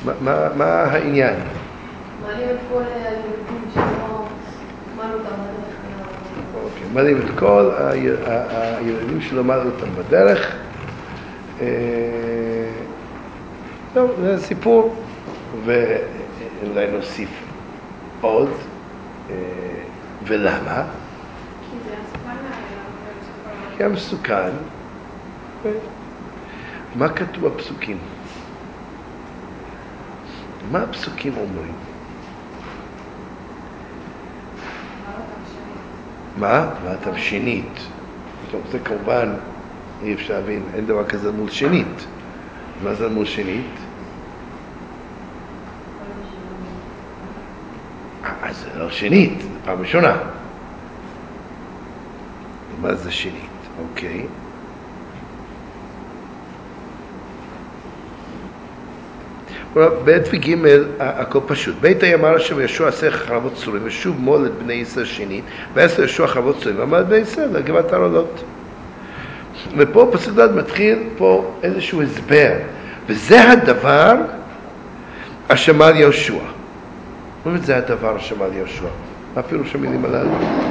מה העניין? מעלים את כל הילדים שלו, מעלו אותם בדרך. אוקיי, מעלים את כל הילדים שלו, מעלו אותם בדרך. טוב, זה סיפור. ואולי נוסיף עוד. ולמה? כי זה מסוכן. כי המסוכן. מה כתוב בפסוקים? מה הפסוקים אומרים? מה? ואתם שנית. טוב, זה כמובן אי אפשר להבין, אין דבר כזה מול שנית. מה זה מול שנית? אז זה לא שנית, זה פעם ראשונה. מה זה שנית? אוקיי. ב' וג' הכל פשוט. בית אמר השם ישוע עשה חרבות צורים ושוב מול את בני ישראל שנית ועשה ישוע חרבות צורים ואמר את בני ישראל לגבעת העולות. ופה פסוק ד' מתחיל פה איזשהו הסבר, וזה הדבר אשר אמר יהושע. מה אומרת זה הדבר אשר אמר יהושע? מה פירוש המילים הללו?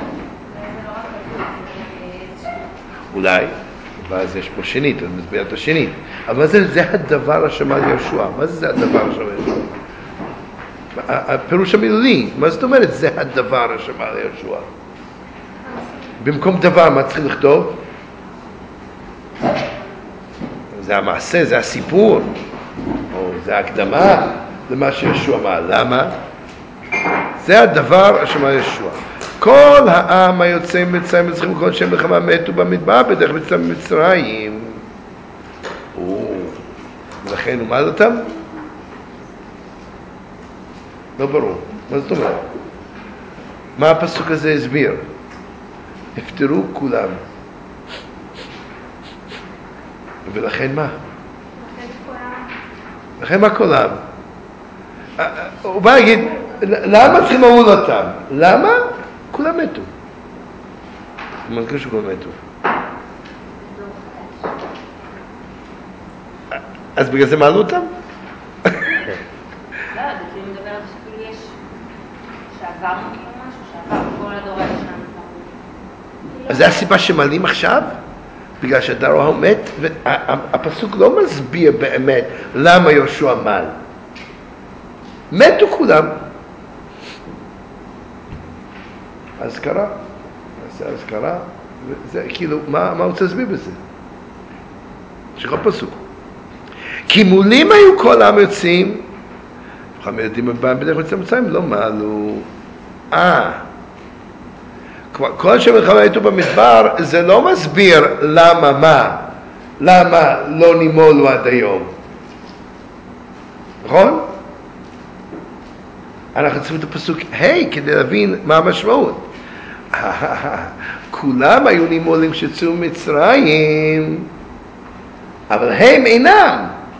אולי, ואז יש פה שנית, אני מסביר את השנית. אבל זה הדבר אשר אמר יהושע. מה זה הדבר אשר אמר יהושע? הפירוש המילי, מה זאת אומרת זה הדבר אשר אמר יהושע? במקום דבר, מה צריכים לכתוב? זה המעשה, זה הסיפור, או זה ההקדמה למה שיהושע אמר. למה? זה הדבר אשר אמר יהושע. כל העם היוצא ממצרים וצריכים לכל שם מלחמה מתו במדבר בדרך מצרים ממצרים. ולכן הוא מעל אותם? לא ברור. מה זאת אומרת? מה הפסוק הזה הסביר? הפטרו כולם. ולכן מה? לכן מה כולם? הוא בא להגיד, למה צריכים למול אותם? למה? כולם מתו. הוא מזכיר שכולם מתו. אז בגלל זה מעלו אותם? לא, זה כאילו מדבר על זה שכאילו יש שעברנו כאילו משהו, שעבר כל הדור הישן. אז זה הסיבה שמעלים עכשיו? בגלל שהדור ההוא מת? והפסוק לא מסביר באמת למה יהושע מעל. מתו כולם. אז קרה. אז קרה. זה כאילו, מה הוא רוצה להסביר בזה? שכל פסוק. כי מולים היו כל העם יוצאים, חמי יודעים בבאים בדרך מצמצם, לא מעלו. כל שמלחמה הייתו במדבר, זה לא מסביר למה מה, למה לא נימולו עד היום. נכון? אנחנו צריכים את הפסוק כדי להבין מה המשמעות. כולם היו נימולים כשצאו מצרים, אבל הם אינם.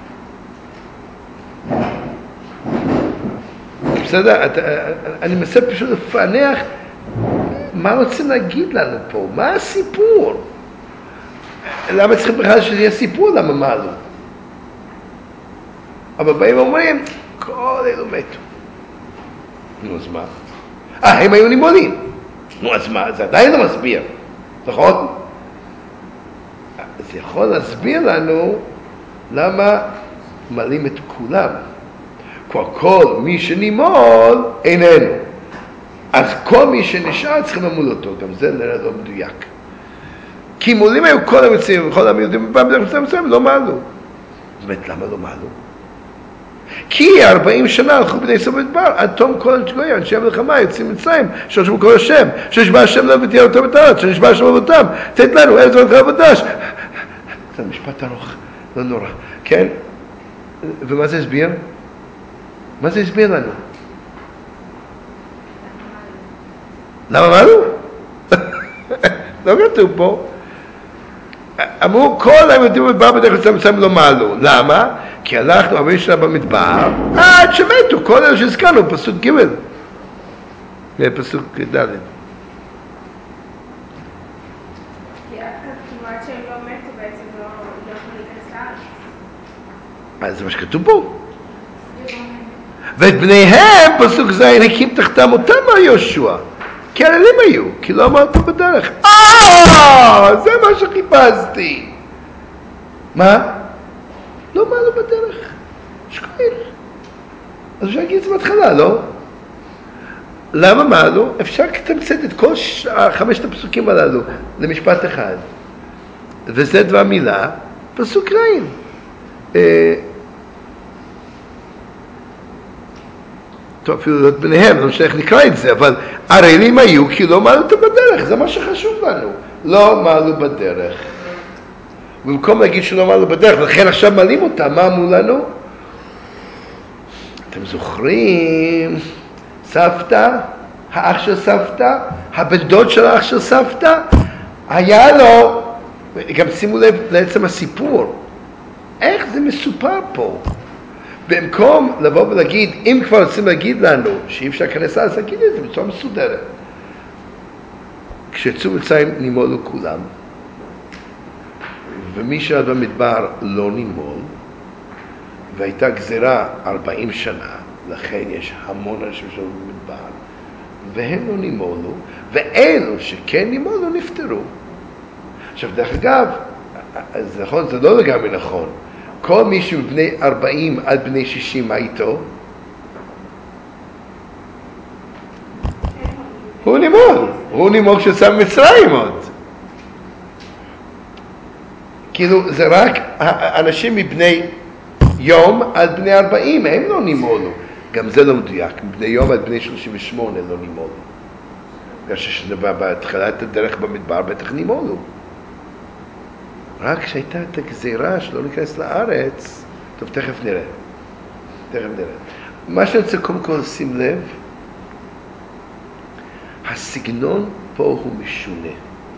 בסדר? אני מנסה פשוט לפענח מה רוצים להגיד לנו פה? מה הסיפור? למה צריכים בכלל שזה יהיה סיפור? למה מה לא? אבל באים ואומרים, כל אלו מתו. נו, אז מה? הם היו נימולים. נו, אז מה? זה עדיין לא מסביר. נכון? זה יכול להסביר לנו למה מעלים את כולם. כבר כל מי שנימול איננו. אז כל מי שנשאר צריכים למול אותו. גם זה לא מדויק. כי מולים היו כל המצרים וכל המיעוטים במצרים לא מעלו. זאת אומרת, למה לא מעלו? כי 40 שנה הלכו בני ישראל במדבר, עד תום כל גויים, אנשי המלחמה יוצאים מצרים, שושבו כל השם, שנשבע השם לנו ותהיה אותם את הארץ, שנשבע השם אותם, תת לנו ארץ ולך עבודש. זה משפט ארוך, לא נורא, כן? ומה זה הסביר? מה זה הסביר לנו? למה מעלו? לא כתוב פה. אמרו כל היהודים במדבר בדרך מצרים לא מעלו. למה? כי הלכנו 40 שנה במדבר עד שמתו כל אלה שהזכרנו פסוק ג' פסוק ד'. כי עד שהם לא מתו בעצם לא יכולים להיכנס לארץ. אז זה מה שכתוב פה. ואת בניהם, פסוק זין, הקים תחתם אותם על יהושע. כי אלילים היו, כי לא אמרת בדרך. זה מה שחיפשתי. מה? לא מעלו בדרך. שכוח. אז אפשר להגיד את זה בהתחלה, לא? למה מעלו? אפשר לתמצת את כל 5 הפסוקים הללו למשפט אחד. וזה דבר מילה, פסוק רעים. טוב, אפילו להיות ביניהם, לא משנה איך נקרא את זה, אבל ערלים היו כי לא מעלו אותם בדרך, זה מה שחשוב לנו. לא מעלו בדרך. במקום להגיד שלא מעלו בדרך, ולכן עכשיו מעלים אותם, מה אמרו לנו? אתם זוכרים? סבתא, האח של סבתא, הבן דוד של האח של סבתא, היה לו, גם שימו לב לעצם הסיפור, איך זה מסופר פה? במקום לבוא ולהגיד, אם כבר רוצים להגיד לנו שאי אפשר להיכנס אז, להגיד את זה בצורה מסודרת. כשיצאו מצרים נימולו כולם, ומי שעד במדבר לא נימול, והייתה גזירה 40 שנה, לכן יש המון אנשים שלו במדבר, והם לא נימולו, ואלו שכן נימולו נפטרו. עכשיו דרך אגב, זה נכון, זה לא לגמרי נכון. כל מי מבני 40 עד בני 60, מה איתו? הוא נימול כשצא מצרים עוד. כאילו זה רק אנשים מבני יום עד בני 40, הם לא נימולו. גם זה לא מדויק, מבני יום עד בני 38 לא נימולו. בגלל שבהתחלת הדרך במדבר בטח נימולו. רק כשהייתה את הגזירה שלא להיכנס לארץ, טוב, תכף נראה. מה שאני רוצה קודם כל לשים לב, הסגנון פה הוא משונה.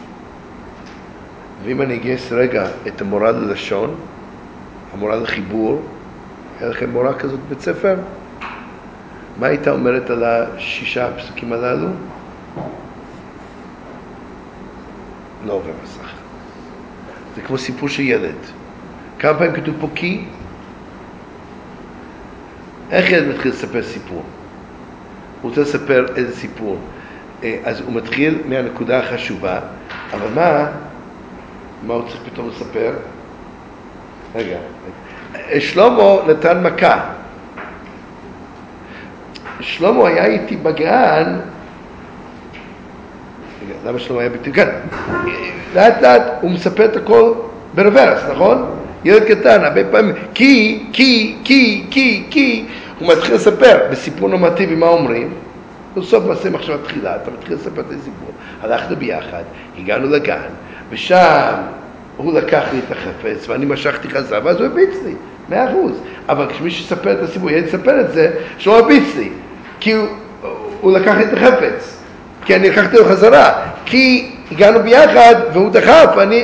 ואם אני אגייס רגע את המורה ללשון, המורה לחיבור, היה לכם מורה כזאת בבית ספר? מה הייתה אומרת על 6 הפסוקים הללו? לא עובר מסך. זה כמו סיפור של ילד. כמה פעמים כתוב פה כי? איך ילד מתחיל לספר סיפור? הוא רוצה לספר איזה סיפור. אז הוא מתחיל מהנקודה החשובה, אבל מה הוא צריך פתאום לספר? רגע. שלמה נתן מכה. שלמה היה איתי בגן. למה שלמה היה איתי בגן? לאט לאט הוא מספר את הכל ברוורס, נכון? ילד קטן, הרבה פעמים, כי, הוא מתחיל לספר בסיפור נורמטיבי מה אומרים, בסוף מעשה מחשבה תחילה, אתה מתחיל לספר את הסיפור, הלכנו ביחד, הגענו לגן, ושם הוא לקח לי את החפץ, ואני משכתי חזרה, ואז הוא הביץ לי, 100%. אבל כשמי שספר את הסיפור, ילד ספר את זה, שהוא הביץ לי, כי הוא לקח לי את החפץ, כי אני לקחתי לו חזרה, כי הגענו ביחד, והוא דחף, ואני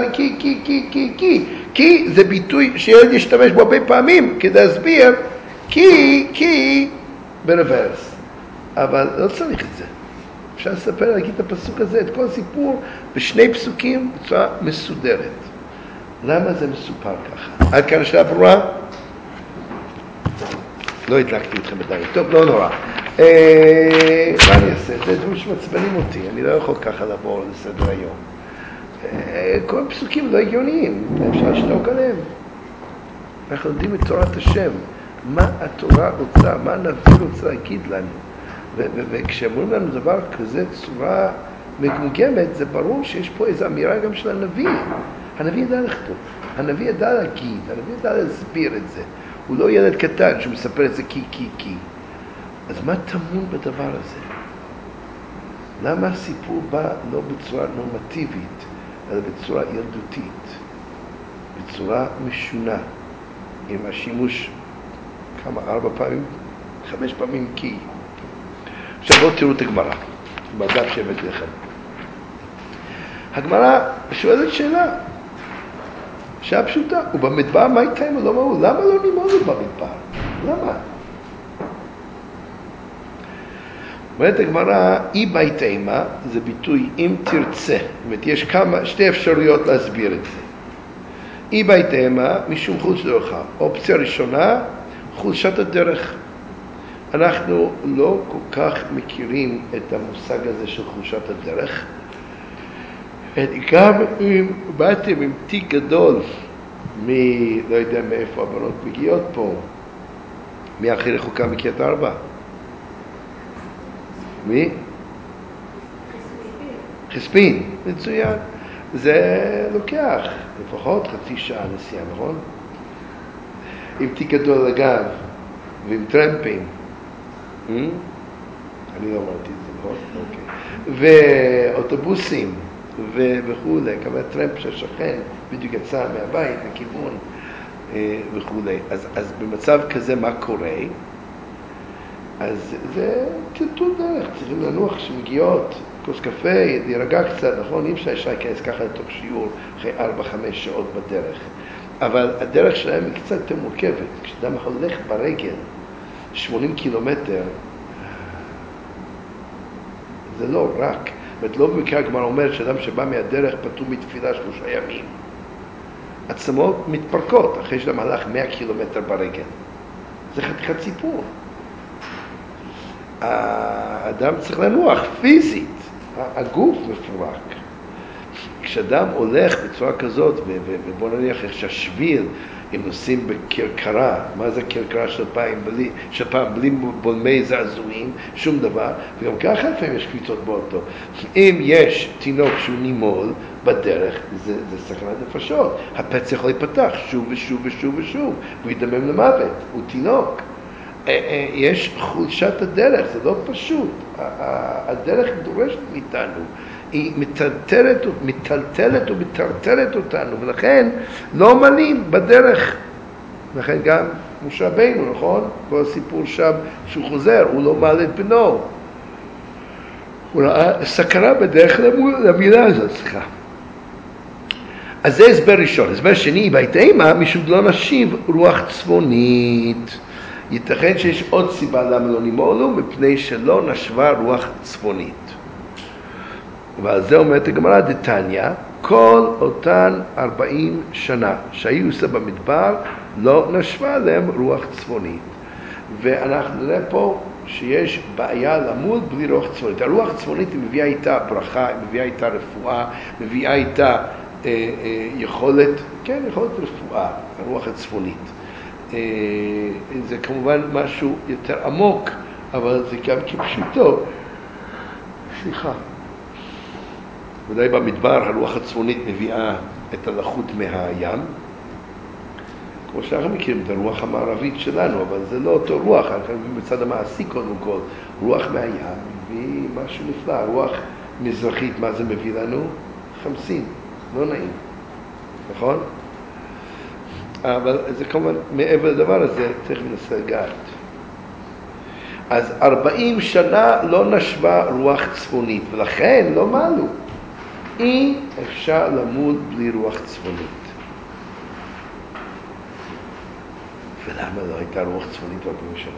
כי זה ביטוי שילד ישתמש בו הרבה פעמים, כדי להסביר, כי, ברוורס. אבל לא צריך את זה. אפשר לספר, להגיד את הפסוק הזה, את כל הסיפור, בשני פסוקים, בצורה מסודרת. למה זה מסופר ככה? עד כאן השאלה ברורה? לא הדלקתי אתכם בדיוק. טוב, לא נורא. מה אני אעשה? זה דברים שמצבנים אותי. אני לא יכול ככה לעבור לסדר היום. כל הפסוקים לא הגיוניים. אפשר לשתוק עליהם. אנחנו יודעים את תורת השם. מה התורה רוצה? מה הנביא רוצה להגיד לנו? וכשאמרים לנו דבר כזה צורה מגמגמת, זה ברור שיש פה איזו אמירה גם של הנביא. הנביא ידע לכתוב. הנביא ידע להגיד. הנביא ידע להסביר את זה. הוא לא ילד קטן שמספר את זה כי. אז מה טמון בדבר הזה? למה הסיפור בא לא בצורה נורמטיבית, אלא בצורה ילדותית, בצורה משונה, עם השימוש 4 פעמים, 5 פעמים כי. עכשיו בואו תראו את הגמרא, בדף שהבאתי לכם. הגמרא שואלת שאלה פשוטה, ובמדבר מה הייתה אם לא אמרו? למה לא נימולו במדבר? למה? אומרת הגמרא, אי בהתאמה זה ביטוי אם תרצה. זאת אומרת, יש 2 אפשרויות להסביר את זה. אי בהתאמה משום חוץ דרכה. אופציה ראשונה, חולשת הדרך. אנחנו לא כל כך מכירים את המושג הזה של חולשת הדרך. גם אם באתם עם תיק גדול, לא יודע מאיפה הבנות מגיעות פה, מי הכי רחוקה מקריית ארבע? מי? חספין, מצוין. זה לוקח לפחות חצי שעה נסיעה, נכון? עם תיק גדול לגב ועם טרמפים. אני לא אמרתי את זה, נכון? אוקיי. ואוטובוסים וכו'. כמה טרמפ ששכן בדיוק יצא מהבית לכיוון וכו'. אז במצב כזה מה קורה? אז זה טלטול דרך, צריכים לנוח כשמגיעות, כוס קפה, להירגע קצת, נכון? אי אפשר להיכנס ככה לתוך שיעור אחרי 4-5 שעות בדרך. אבל הדרך שלהם היא קצת יותר מורכבת. כשאדם הולך ברגל 80 קילומטר, זה לא רק. לא במקרה הגמרא אומר שאדם שבא מהדרך פטור מתפילה 3 ימים. עצמות מתפרקות אחרי שאדם הלך 100 קילומטר ברגל. זה חתיכת סיפור. האדם צריך לנוח פיזית, הגוף מפורק. כשאדם הולך בצורה כזאת, ובוא נניח איך שהשביל, אם נוסעים בקרקרה, מה זה קרקרה של פעם בלי בולמי זעזועים, שום דבר, וגם ככה לפעמים יש קפיצות באוטו. אם יש תינוק שהוא נימול בדרך, זה סכנת נפשות. הפצע יכול להיפתח שוב ושוב ושוב ושוב, והוא ידמם למוות, הוא תינוק. יש חולשת הדרך, זה לא פשוט. הדרך דורשת מאיתנו, היא מטלטלת אותנו, ולכן לא מלאים בדרך. לכן גם משה רבינו, נכון? כל הסיפור שם שהוא חוזר, הוא לא מעלה את בנו. הוא ראה סכנה בדרך למילה הזאת, סליחה. אז זה הסבר ראשון. הסבר שני, בהתאמה, משום לא נשיב רוח צפונית. ייתכן שיש עוד סיבה למה לא נימולו, מפני שלא נשבה רוח צפונית. ועל זה אומרת הגמרא דתניא, כל אותן 40 שנה שהיו עושה במדבר, לא נשבה להם רוח צפונית. ואנחנו נראה פה שיש בעיה למול בלי רוח צפונית. הרוח הצפונית היא מביאה איתה ברכה, היא מביאה איתה רפואה, מביאה איתה יכולת רפואה, הרוח הצפונית. זה כמובן משהו יותר עמוק, אבל זה גם כפשוטו. סליחה. ודאי במדבר הרוח הצפונית מביאה את הלחות מהים, כמו שאנחנו מכירים את הרוח המערבית שלנו, אבל זה לא אותו רוח, אנחנו בצד המעשי קודם כל, רוח מהים מביא משהו נפלא. רוח מזרחית, מה זה מביא לנו? חמסין, לא נעים, נכון? אבל זה כמובן מעבר לדבר הזה, צריך לנסה לגעת. אז 40 שנה לא נשבה רוח צפונית, ולכן לא מעלו. אי אפשר למול בלי רוח צפונית. ולמה לא הייתה רוח צפונית 40 שנה?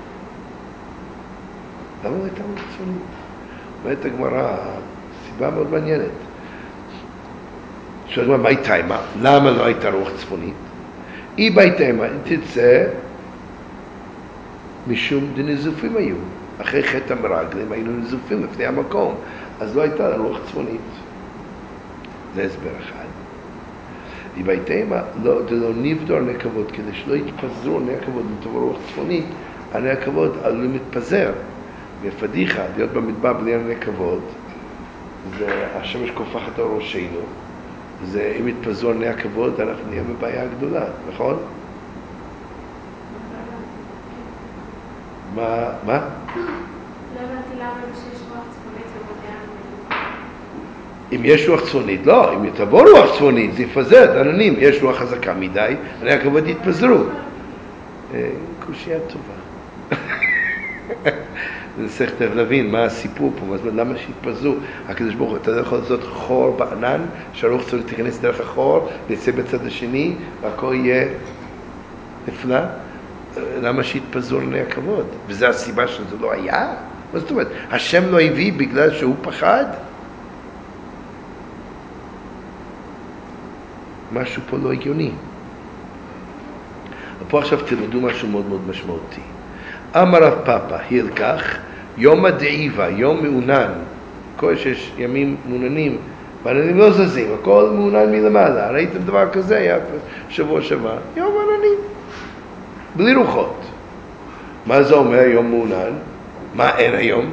למה לא הייתה רוח צפונית? אומרת הגמרא, סיבה מאוד מעניינת. שואלת מה הייתה? למה לא הייתה רוח צפונית? אי בהתאמה, תצא משום דנזופים היו. אחרי חטא המרגלים היינו נזופים לפני המקום, אז לא הייתה רוח צפונית. זה הסבר אחד. בהתאמה, לא נבדור נקבות, כדי שלא יתפזרו נקבות ותבוא רוח צפונית, הנקבות עלולים להתפזר. בפדיחה, להיות במדבר בלי הנקבות, זה השמש קופחת על ראשנו, זה אם יתפזרו הנקבות, אנחנו נהיה בבעיה גדולה, נכון? מה? לא הבנתי למה שיש רוח צפונית ובדעה. אם יש רוח צפונית, לא, אם תבוא רוח צפונית, זה יפזר את העננים. יש רוח חזקה מדי, הנקבות יתפזרו. קושיה טובה. זה צריך להבין מה הסיפור פה, למה שיתפזרו. הקדוש ברוך הוא, אתה לא יכול לעשות חור בענן, שהרוח צפונית תיכנס דרך החור, ויצא בצד השני, והכל יהיה נפלא. למה שיתפזרו ענני הכבוד? וזו הסיבה שזה לא היה? מה זאת אומרת? השם לא הביא בגלל שהוא פחד? משהו פה לא הגיוני. פה עכשיו תלמדו משהו מאוד מאוד משמעותי. אמר רב פאפא, הילקח, יום הדעיבה, יום מעונן, כל שיש ימים מעוננים, ועננים לא זזים, הכל מעונן מלמעלה. ראיתם דבר כזה, היה שבוע שעבר, יום עננים, בלי רוחות. מה זה אומר יום מעונן? מה אין היום?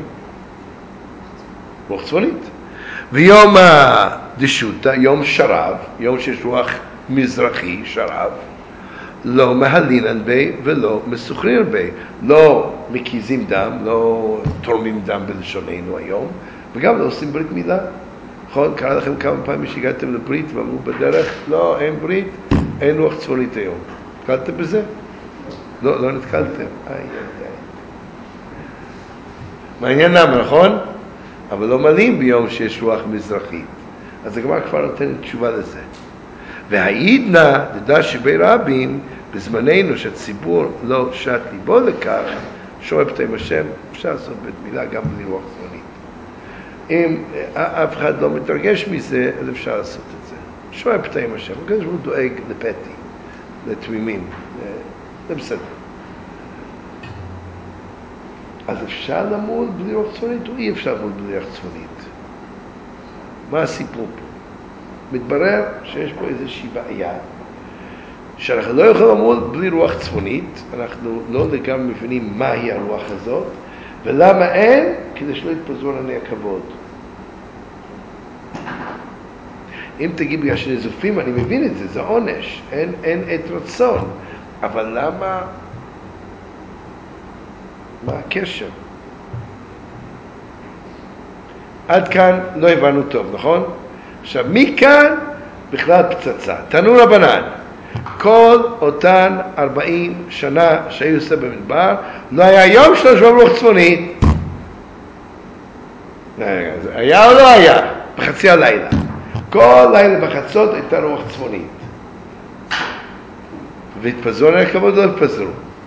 רוח צפונית. ויום דשותא, יום שרב, יום שיש רוח מזרחי, שרב, לא מהלינן בי ולא מסוכרין בי, לא מקיזים דם, לא תורמים דם בלשוננו היום, וגם לא עושים ברית מילה. נכון? קרה לכם כמה פעמים שהגעתם לברית ואמרו בדרך, לא, אין ברית, אין רוח צפונית היום. נתקלתם בזה? לא נתקלתם. מעניין למה, נכון? אבל לא מלאים ביום שיש רוח מזרחית. אז הגמרא כבר נותנת תשובה לזה. והעידנא דדע שבי רבים, בזמננו שהציבור לא שט ליבו לכך, שואב פתאים השם, אפשר לעשות בית מילה גם בלי רוח צפונית. אם אף אחד לא מתרגש מזה, אז אפשר לעשות את זה. שואב פתאים השם, הקדוש ברוך הוא דואג לפתי, לתמימים, זה בסדר. אז אפשר למול בלי רוח צפונית או אי אפשר למול בלי רוח צפונית? מה הסיפור פה? מתברר שיש פה איזושהי בעיה שאנחנו לא יכולים למול בלי רוח צפונית, אנחנו לא לגמרי מבינים מהי הרוח הזאת ולמה אין, כדי שלא יתפזרו עיני הכבוד. אם תגיד בגלל שנזופים, אני מבין את זה, זה עונש, אין את רצון, אבל למה? מה הקשר? עד כאן לא הבנו טוב, נכון? עכשיו, מכאן בכלל פצצה. תנו רבנן, כל אותן 40 שנה שהיו עושה במדבר, לא היה יום שלא שבוע רוח צפונית. היה או לא היה? בחצי הלילה. כל לילה בחצות הייתה רוח צפונית. והתפזרו עלי הכבוד, לא התפזרו.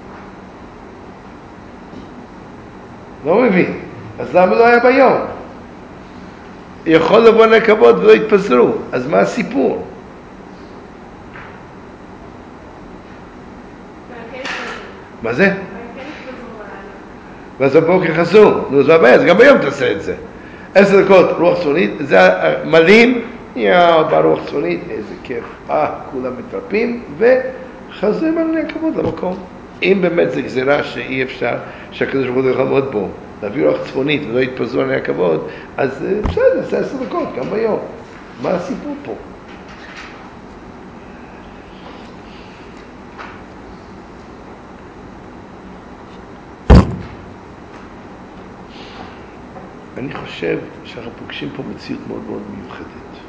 לא מבין. אז למה לא היה ביום? יכול לבוא עלי הכבוד ולא התפזרו. אז מה הסיפור? מה זה? ואז בבוקר חזרו. נו, זה הבעיה, אז גם ביום תעשה את זה. 10 דקות רוח צפונית, זה מלאים, ברוח צפונית, איזה כיף. כולם מתרפים, וחזרים עלי הכבוד למקום. אם באמת זה גזירה שאי אפשר, שהקדוש ברוך הוא יכול לעמוד בו, להביא רוח צפונית ולא יתפזרו עלי הכבוד, אז בסדר, נעשה 10 דקות, גם ביום. מה הסיפור פה? אני חושב שאנחנו פוגשים פה מציאות מאוד מאוד מיוחדת.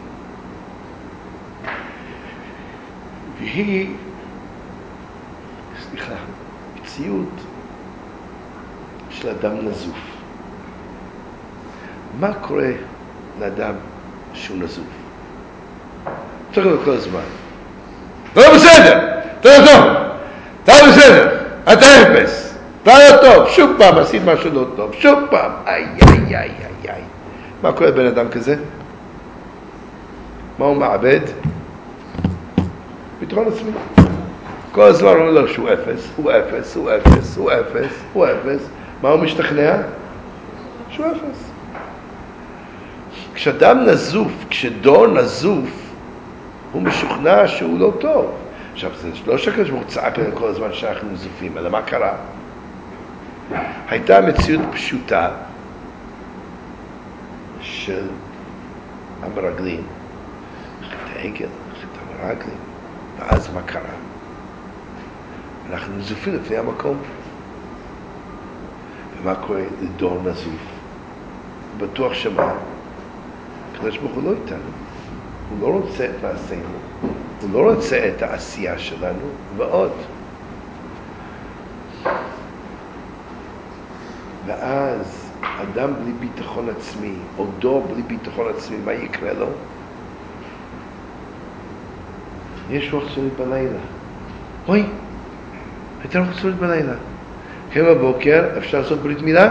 והיא, מציאות של אדם נזוף. מה קורה לאדם שהוא נזוף? צריך לו כל הזמן. אתה לא בסדר! אתה לא טוב! אתה לא בסדר! אתה אפס! אתה לא טוב! שוב פעם עשית משהו לא טוב! שוב פעם! איי. מה קורה לבן אדם כזה? מה הוא מעבד? ביטחון עצמי. כל הזמן אומר לו שהוא אפס, הוא אפס, הוא אפס, הוא אפס, הוא אפס. מה הוא משתכנע? שהוא אפס. כשאדם נזוף, כשדור נזוף, הוא משוכנע שהוא לא טוב. עכשיו, זה לא שהקדוש ברוך הוא צעק לנו כל הזמן שאנחנו נזופים, אלא מה קרה? הייתה מציאות פשוטה של המרגלים, חטא העגל, חטא המרגלים, ואז מה קרה? אנחנו נזופים לפני המקום. ומה קורה לדור נזוף? בטוח שמה? הקדוש ברוך הוא לא איתנו. הוא לא רוצה את מעשינו, הוא לא רוצה את העשייה שלנו, ועוד. ואז אדם בלי ביטחון עצמי, או דור בלי ביטחון עצמי, מה יקרה לו? יש רוח צפונית בלילה. אוי, הייתה רוח צפונית בלילה. כן, בבוקר אפשר לעשות ברית מילה?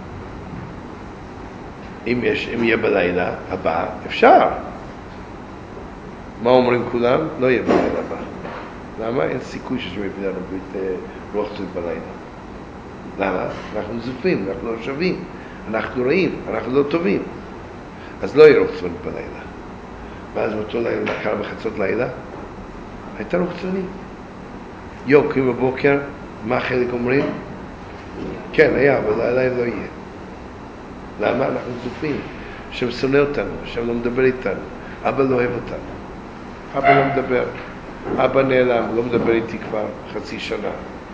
אם יהיה בלילה הבא, אפשר. מה אומרים כולם? לא יהיה בלילה הבא. למה? אין סיכוי שהשם יביא לנו רוח צפונית בלילה. למה? אנחנו זופים, אנחנו לא שווים, אנחנו רעים, אנחנו לא טובים. אז לא יהיה רוח צפונית בלילה. ואז באותו לילה, קרה בחצות לילה, הייתה רוח צפונית. קוראים בבוקר, מה חלק אומרים? כן, היה, אבל הלילה לא יהיה. למה? אנחנו זופים. השם שונא אותנו, השם לא מדבר איתנו, אבא לא אוהב אותנו. אבא לא מדבר, אבא נעלם, לא מדבר איתי כבר חצי שנה.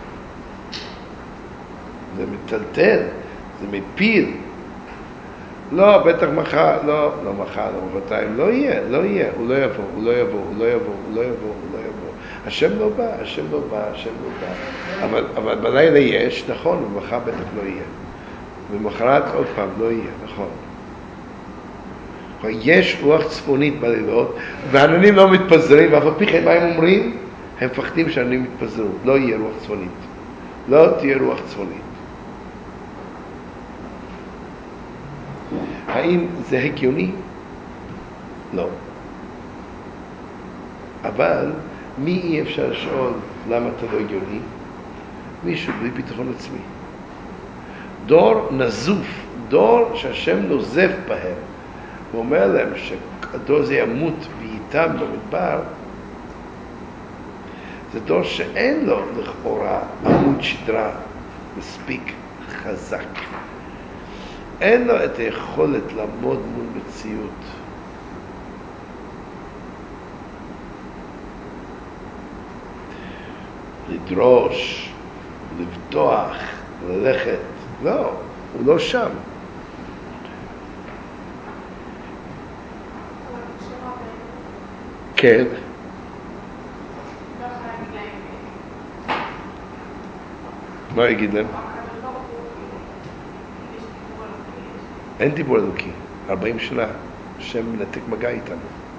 זה מטלטל, זה מפיל. לא, בטח מחר, לא מחר, לא מחרתיים, לא יהיה, הוא לא יבוא, הוא לא יבוא. השם לא בא. אבל בלילה יש, נכון, ומחר בטח לא יהיה. ומחרת עוד פעם לא יהיה, נכון. יש רוח צפונית בלילות, והעננים לא מתפזרים, ואף על פי כן מה הם אומרים? הם מפחדים שהעננים מתפזרו. לא יהיה רוח צפונית. לא תהיה רוח צפונית. האם זה הגיוני? לא. אבל מי אי אפשר לשאול למה אתה לא הגיוני? מישהו בלי ביטחון עצמי. דור נזוף, דור שהשם נוזף בהם, הוא אומר להם שהדור זה ימות ואיתם במדבר, זה דור שאין לו לכאורה עמוד שדרה מספיק חזק. אין לו את היכולת לעמוד מול מציאות. לדרוש, לבטוח, ללכת. לא, הוא לא שם. כן. מה יגיד להם? אין דיבור אלוקי. 40 שנה השם מנתק מגע איתנו.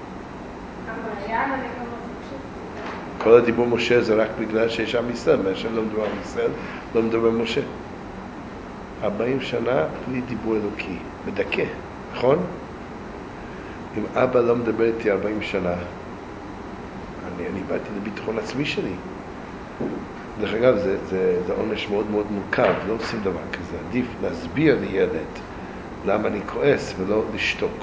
כל הדיבור משה זה רק בגלל שיש עם ישראל, והשם לא מדבר עם ישראל, לא מדבר עם משה. 40 שנה בלי דיבור אלוקי, מדכא, נכון? אם אבא לא מדבר איתי 40 שנה, אני באתי לביטחון עצמי שלי. דרך אגב, זה עונש מאוד מאוד מורכב, לא עושים דבר כזה. עדיף להסביר לילד למה אני כועס ולא לשתוק.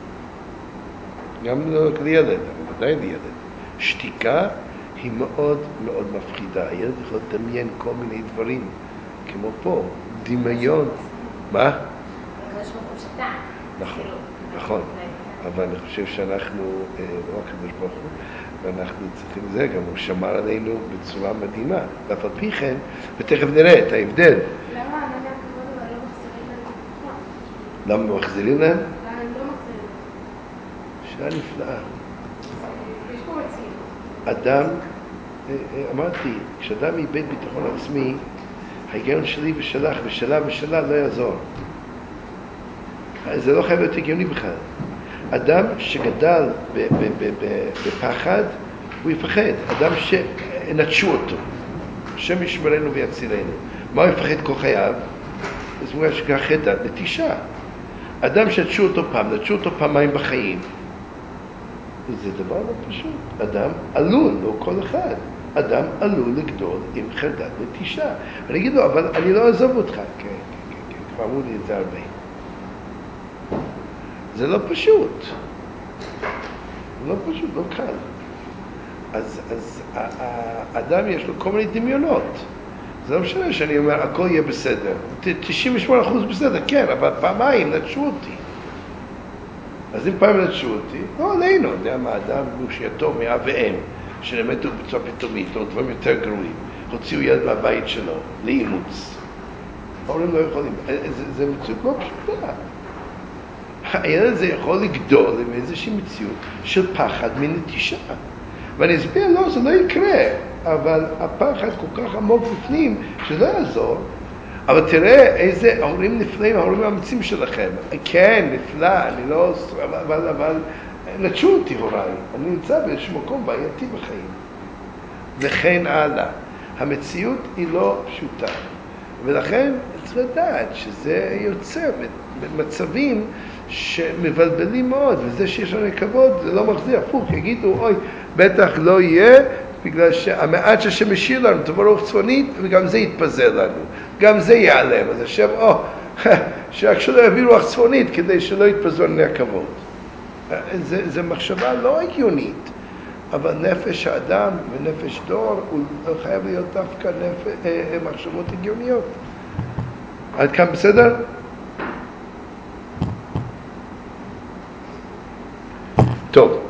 גם לא לילד, אבל ודאי לילד. שתיקה היא מאוד מאוד מפחידה. הילד יכול לדמיין כל מיני דברים, כמו פה, דמיון. מה? נכון. אבל אני חושב שאנחנו, לא הקדוש ברוך הוא, ואנחנו צריכים זה, גם הוא שמר עלינו בצורה מדהימה. ואף על פי כן, ותכף נראה את ההבדל. למה ענני הכבוד אבל לא מחזירים להם ביטחון? למה מחזירים להם? למה הם לא מחזירים? שאלה נפלאה. יש פה מציאות. אדם, אמרתי, כשאדם איבד ביטחון עצמי, ההיגיון שלי ושלך ושלה לא יעזור. זה לא חייב להיות הגיוני בכלל. אדם שגדל בפחד, הוא יפחד. אדם שנטשו אותו, השם ישמרנו ויצילנו. מה הוא יפחד כל חייו? אז הוא ישכח חטא, נטישה. אדם שנטשו אותו פעמיים בחיים, זה דבר לא פשוט. אדם עלול, לא כל אחד, אדם עלול לגדול עם חרדת נטישה. אני אגיד לו, אבל אני לא אעזוב אותך. כן, כבר אמרו לי את זה הרבה. זה לא פשוט. לא פשוט, לא קל. אז האדם יש לו כל מיני דמיונות. זה לא משנה שאני אומר, הכל יהיה בסדר. 98% בסדר, כן, אבל פעמיים נטשו אותי. אז אם פעם נטשו אותי, לא עלינו, יודע מה, אדם שיתום מאב ואם, שנמתו בצורה פתאומית, או דברים יותר גרועים, הוציאו ילד מהבית שלו, לאימוץ. ההורים לא יכולים. זה מציאות לא פשוטה. הילד הזה יכול לגדול עם איזושהי מציאות של פחד מנטישה. ואני אסביר, לא, זה לא יקרה, אבל הפחד כל כך עמוק בפנים, שזה לא יעזור. אבל תראה איזה ההורים נפלאים, ההורים האמיצים שלכם. כן, נפלא, אני לא... אבל נטשו אותי הוריי. אני נמצא באיזשהו מקום בעייתי בחיים. וכן הלאה. המציאות היא לא פשוטה. ולכן צריך לדעת שזה יוצא במצבים שמבלבלים מאוד, וזה שיש לנו כבוד זה לא מחזיר, הפוך, יגידו, אוי, בטח לא יהיה, בגלל שהמעט שהשם משאיר לנו תבוא רוח צפונית, וגם זה יתפזר לנו, גם זה ייעלם. אז השם, שרק שלא יביא רוח צפונית כדי שלא יתפזר לנו הכבוד. זה מחשבה לא הגיונית, אבל נפש האדם ונפש דור הוא לא חייב להיות דווקא מחשבות הגיוניות. עד כאן בסדר? טוב,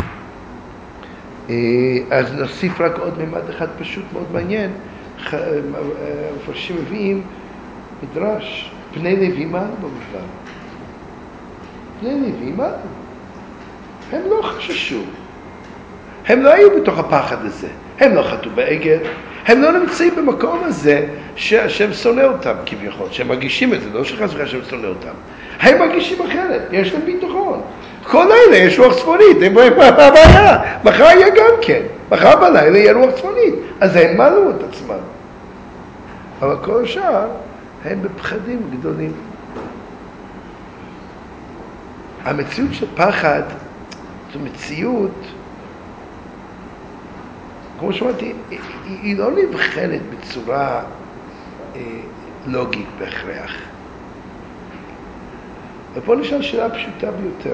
אז נוסיף רק עוד ממד אחד פשוט מאוד מעניין. המפרשים מביאים מדרש, פני לוי מה במדבר? פני לוי מה? הם לא חששו, הם לא היו בתוך הפחד הזה, הם לא חטאו בעגל, הם לא נמצאים במקום הזה שהשם שונא אותם כביכול, שהם מרגישים את זה, לא שחס וחלילה שהם שונא אותם, הם מרגישים אחרת, יש להם ביטחון. כל לילה יש רוח צפונית, מה הבעיה? מחר יהיה גם כן, מחר בלילה יהיה רוח צפונית, אז הם מעלו את עצמם. אבל כל השאר הם בפחדים גדולים. המציאות של פחד זו מציאות, כמו שאמרתי, היא לא נבחנת בצורה לוגית בהכרח. ובוא נשאל שאלה פשוטה ביותר.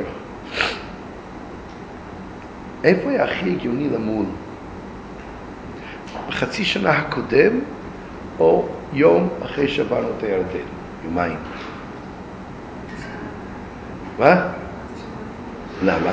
איפה היה הכי הגיוני למול? בחצי שנה הקודם או יום אחרי שעברנו את הירדן? יומיים. מה? למה?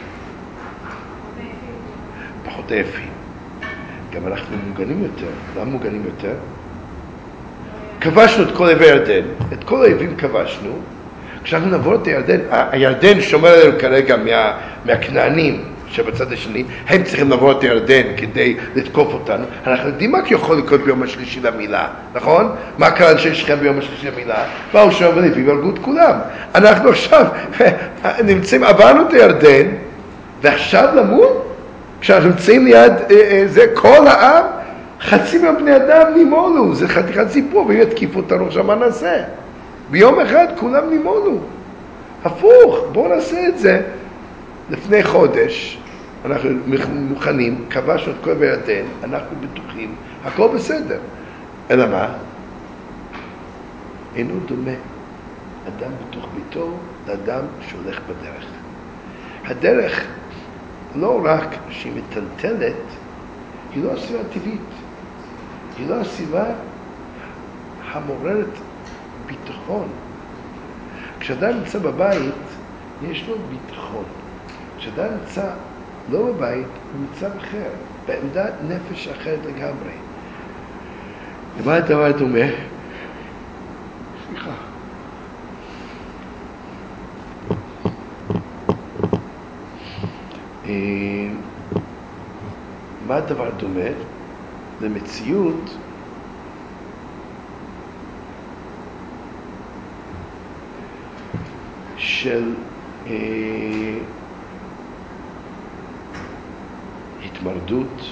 פחות יפים. גם אנחנו מוגנים יותר. למה מוגנים יותר? כבשנו את כל עבר הירדן, את כל האויבים כבשנו. כשאנחנו נעבור את הירדן, הירדן שומר עלינו כרגע מהכנענים שבצד השני, הם צריכים לעבור את הירדן כדי לתקוף אותנו. אנחנו יודעים מה יכול לקרות ביום השלישי למילה, נכון? מה קרה אנשי שכם ביום השלישי למילה? באו שם ולוי והרגו את כולם. אנחנו עכשיו נמצאים, עברנו את הירדן, ועכשיו למות? כשאנחנו נמצאים ליד זה, כל העם, חצי מהבני אדם נימולו, זה חתיכת סיפור, והם יתקיפו אותנו, עכשיו מה נעשה? ביום אחד כולם נימולו. הפוך, בואו נעשה את זה. לפני חודש, אנחנו מוכנים, כבשנו את כל הירדן, אנחנו בטוחים, הכל בסדר. אלא מה? אינו דומה אדם בתוך ביתו לאדם שהולך בדרך. הדרך לא רק שהיא מטלטלת, היא לא הסביבה הטבעית. היא לא הסביבה המעוררת ביטחון. כשאדם נמצא בבית, יש לו ביטחון. כשאדם נמצא לא בבית, הוא נמצא אחר, בעמדת נפש אחרת לגמרי. למה הדבר דומה? סליחה. מה הדבר דומה? למציאות של התמרדות.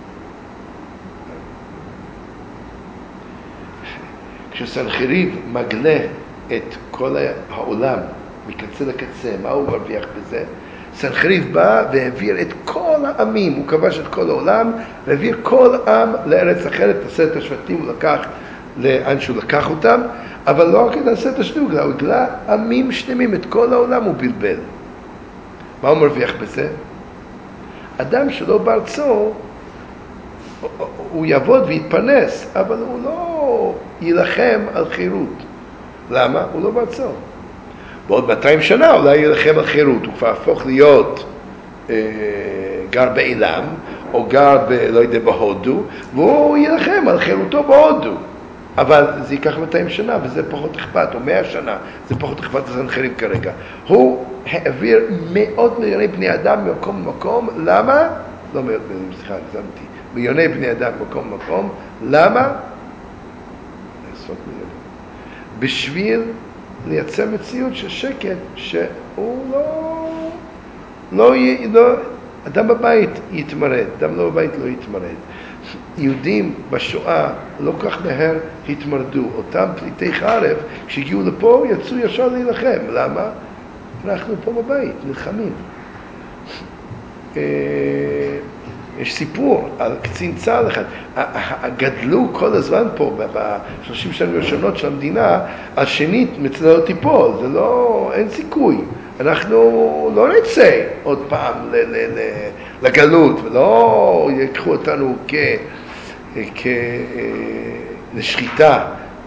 כשסנחריב מגלה את כל העולם מקצה לקצה, מה הוא מרוויח בזה? סנחריב בא והעביר את כל העמים, הוא כבש את כל העולם, והעביר כל עם לארץ אחרת, 10 השבטים הוא לקח לאן שהוא לקח אותם, אבל לא רק את 10 השבטים, הוא גלה עמים שלמים, את כל העולם הוא בלבל. מה הוא מרוויח בזה? אדם שלא בארצו, הוא יעבוד ויתפרנס, אבל הוא לא ילחם על חירות. למה? הוא לא בארצו. בעוד 200 שנה אולי ילחם על חירות, הוא כבר הפוך להיות גר באילם, או גר לא יודע, בהודו, והוא ילחם על חירותו בהודו. אבל זה ייקח 200 שנה, וזה פחות אכפת, או 100 שנה, זה פחות אכפת לסנחריב כרגע. הוא העביר מאות מיליוני בני אדם ממקום למקום, למה? לא מאות מיליונים, סליחה, הגזמתי. מיליוני בני אדם ממקום למקום, למה? עשרות מיליונים. בשביל לייצר מציאות של שקט, שהוא לא אדם בבית יתמרד, אדם לא בבית לא יתמרד. יהודים בשואה לא כך מהר התמרדו. אותם פליטי חרב שהגיעו לפה יצאו ישר להילחם. למה? אנחנו פה בבית, נלחמים. יש סיפור על קצין צה"ל אחד. גדלו כל הזמן פה, ב-30 שנים הראשונות של המדינה, על שנית מצדה לא תיפול. זה לא, אין סיכוי. אנחנו לא נצא עוד פעם לגלות, ולא יקחו אותנו לשחיטה,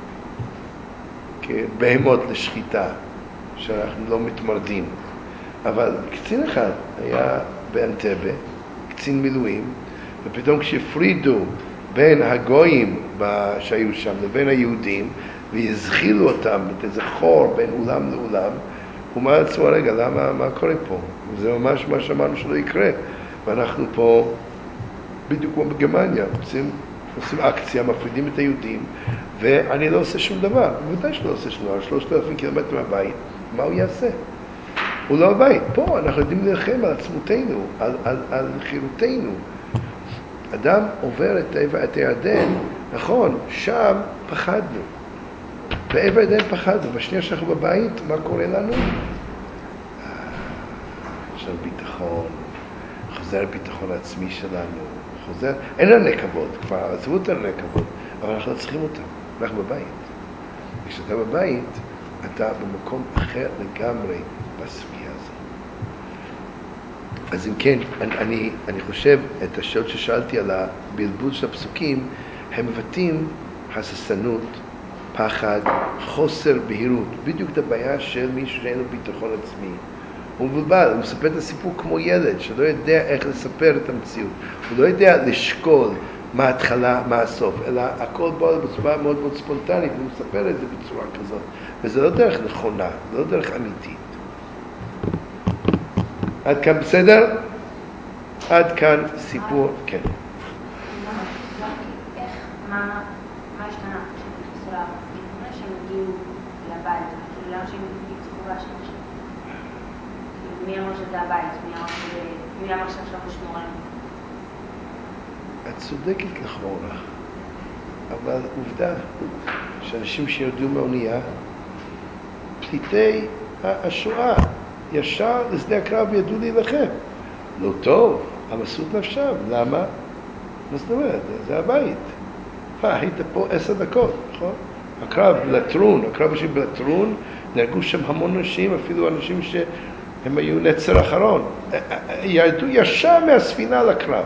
כבהמות לשחיטה, שאנחנו לא מתמרדים. אבל קצין אחד היה באנטבה, קצין מילואים, ופתאום כשהפרידו בין הגויים שהיו שם לבין היהודים, והזחילו אותם באיזה חור בין אולם לאולם, הוא אמר לעצמו, רגע, מה קורה פה? זה ממש מה שאמרנו שלא יקרה. ואנחנו פה, בדיוק כמו בגרמניה, עושים אקציה, מפרידים את היהודים, ואני לא עושה שום דבר. בוודאי שלא עושה שום דבר, 3,000 קילומטר מהבית, מה הוא יעשה? הוא לא הבית. פה אנחנו יודעים להילחם על עצמותינו, על חירותנו. אדם עובר את הירדן, נכון, שם פחדנו. בעבר הירדן פחדנו. בשנייה שאנחנו בבית, מה קורה לנו? יש לנו ביטחון, חוזר הביטחון העצמי שלנו, חוזר, אין לנו כבוד, כבר עזבו אותנו כבוד, אבל אנחנו לא צריכים אותם, אנחנו בבית. כשאתה בבית, אתה במקום אחר לגמרי בסוגיה הזו. אז אם כן, אני חושב את השאלות ששאלתי על הבלבול של הפסוקים, הם מבטאים הססנות, פחד, חוסר בהירות, בדיוק את הבעיה של מישהו שאין לו ביטחון עצמי. הוא מבולבל, הוא מספר את הסיפור כמו ילד שלא יודע איך לספר את המציאות. הוא לא יודע לשקול מה ההתחלה, מה הסוף, אלא הכל בא בצורה מאוד מאוד ספונטנית, והוא מספר את זה בצורה כזאת. וזה לא דרך נכונה, זה לא דרך אמיתית. עד כאן בסדר? עד כאן סיפור, כן. מה השתנה שנכנסו לערבים? לפני שהם הגיעו לבית, כאילו למה שהם יצחו בהשם שם? מי אמר שזה הבית? מי אמר שעכשיו לשמור עליהם? את צודקת לכאורה, אבל עובדה שאנשים שירדו מהאונייה, פליטי השואה, ישר לשדה הקרב וידעו להילחם. לא טוב, המסות נפשם. למה? מה זאת אומרת? זה הבית. היית פה 10 דקות, נכון? הקרב בלטרון, הקרב של בלטרון, נהרגו שם המון אנשים, אפילו אנשים שהם היו נצר אחרון. ירדו ישר מהספינה לקרב.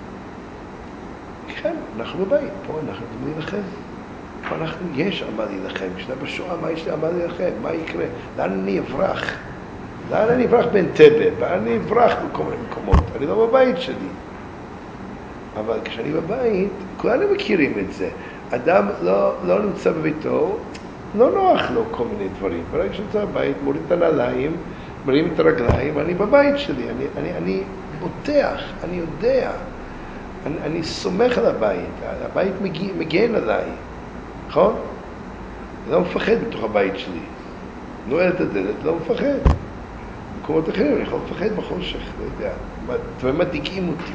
כן, אנחנו בבית, פה אנחנו יודעים להילחם. פה אנחנו, יש על מה להילחם. כשאתה בשואה, מה יש לי על מה להילחם? מה יקרה? לאן אני אברח? לאן אני אברח באנטבה? לאן אני אברח בכל מיני מקומות? אני לא בבית שלי. אבל כשאני בבית, כולנו מכירים את זה. אדם לא נמצא בביתו, לא נוח לו כל מיני דברים. ברגע שנמצא בבית, מוריד את הנעליים, מרים את הרגליים, אני בבית שלי. אני בוטח, אני יודע. אני סומך על הבית. הבית מגן עליי. נכון? אני לא מפחד בתוך הבית שלי. נועל את הדלת, לא מפחד. במקומות אחרים אני יכול לפחד בחושך, לא יודע. דברים מדאיגים אותי.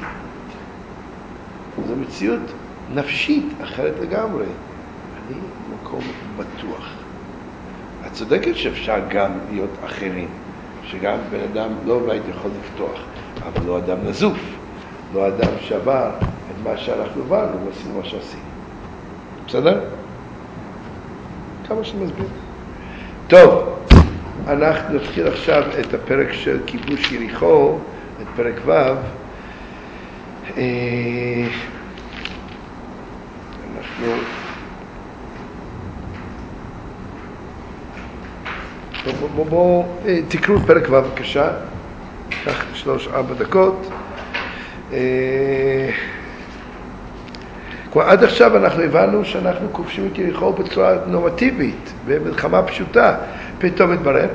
זו מציאות נפשית אחרת לגמרי. אני מקום בטוח. את צודקת שאפשר גם להיות אחרים, שגם בן אדם לא בית יכול לפתוח, אבל לא אדם נזוף, לא אדם שעבר את מה שאנחנו עברנו ועשינו מה שעשינו. בסדר? כמה שמסביר. טוב, אנחנו נתחיל עכשיו את הפרק של כיבוש יריחו, את פרק ו'. בואו תקראו את פרק ו' בבקשה, קח 3-4 דקות. כבר עד עכשיו אנחנו הבנו שאנחנו כובשים את יריחו בצורה נורמטיבית, במלחמה פשוטה. פתאום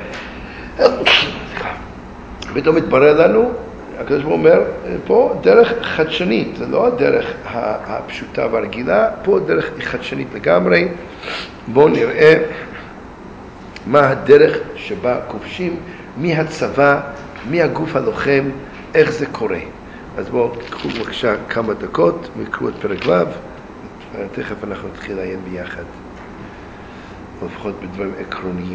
מתברר לנו, הקדוש ברוך הוא אומר, פה דרך חדשנית, זה לא הדרך הפשוטה והרגילה, פה דרך חדשנית לגמרי. בואו נראה מה הדרך שבה כובשים, מי הצבא, מי הגוף הלוחם, איך זה קורה. אז בואו תקחו בבקשה כמה דקות ויקראו את פרק ו', ותכף אנחנו נתחיל לעיין ביחד, או לפחות בדברים עקרוניים.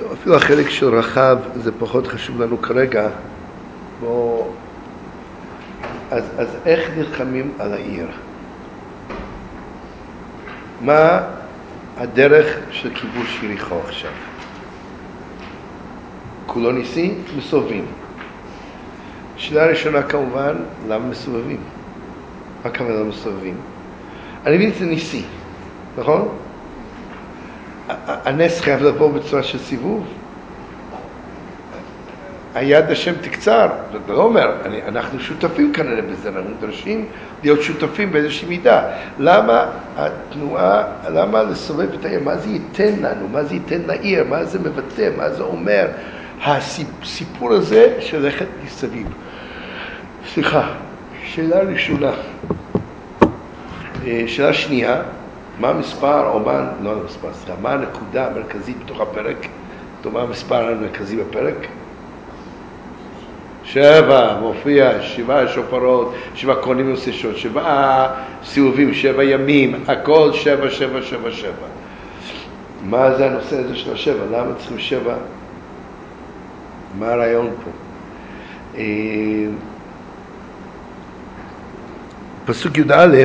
טוב, אפילו החלק של רחב זה פחות חשוב לנו כרגע. אז איך נלחמים על העיר? מה הדרך של כיבוש יריחו עכשיו? כולו ניסי? מסובבים. שאלה ראשונה כמובן, למה מסובבים? מה כמובן מסובבים? אני מבין שזה ניסי, נכון? הנס חייב לבוא בצורה של סיבוב. היד השם תקצר, זה לא אומר, אנחנו שותפים כנראה בזה, אנחנו נדרשים להיות שותפים באיזושהי מידה. למה התנועה, למה לסובב את העיר, מה זה ייתן לנו, מה זה ייתן לעיר, מה זה מבטא, מה זה אומר, הסיפור הזה שלכת מסביב. סליחה, שאלה ראשונה. שאלה שנייה, מה המספר, או מה, לא המספר, סליחה, מה הנקודה המרכזית בתוך הפרק? מה המספר המרכזי בפרק? 7, מופיע, 7 שופרות, 7 כהנים וסשות, 7 סיבובים, 7 ימים, הכל 7, 7, 7, 7. מה זה הנושא הזה של 7? למה צריכים 7? מה הרעיון פה? פסוק י"א,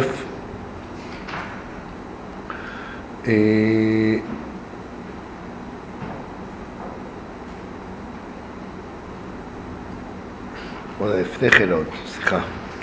לפני כן עוד, סליחה.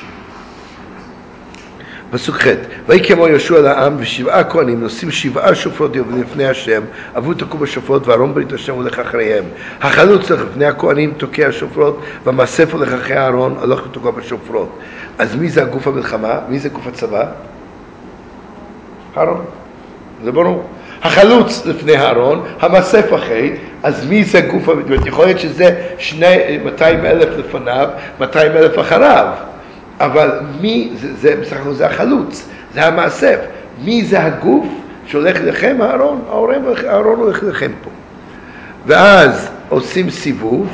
פסוק ח' ויהי כמו יהושע לעם ו7 כהנים נושאים 7 שופרות יובל לפני השם, אבו תקעו בשופרות וארון ברית השם הולך אחריהם. החלוץ לפני הכהנים תוקע השופרות והמאסף הולך אחרי הארון הולך ותוקע בשופרות. אז מי זה הגוף המלחמה? מי זה גוף הצבא? הארון. זה ברור. החלוץ לפני הארון, המאסף אחרי, אז מי זה גוף המלחמה? יכול להיות שזה 200,000 לפניו, 200,000 אחריו. אבל מי, זה בסך הכל זה החלוץ, זה המאסף. מי זה הגוף שהולך לכם? הארון. הארון הולך לכם פה. ואז עושים סיבוב.